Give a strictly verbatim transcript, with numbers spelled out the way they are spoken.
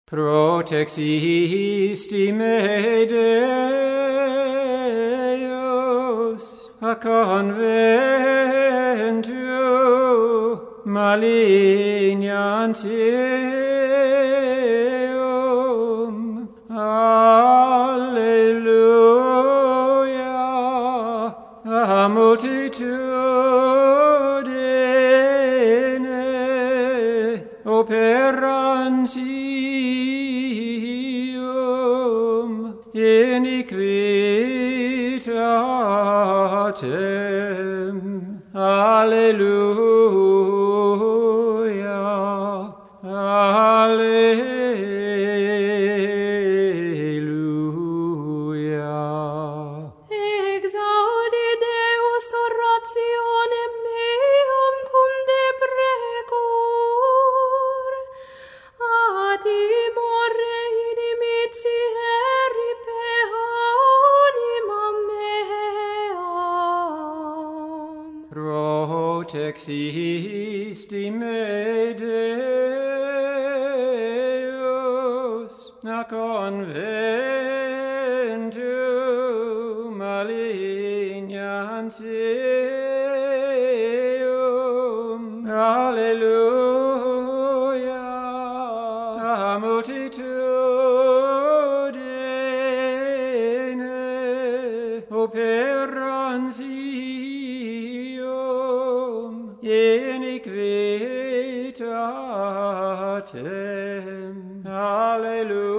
Protexisti me Deus a conventu malignantium. Alleluia. A multitudine operantium iniquitatem. Alleluia. Alleluia. Exaudi Deus orationem meam cum deprecur, adimore inimitieri pe animam meam. Protexisti me Deus a conventu malignantium. Alleluia. A multitudine operantium iniquitatem. Alleluia.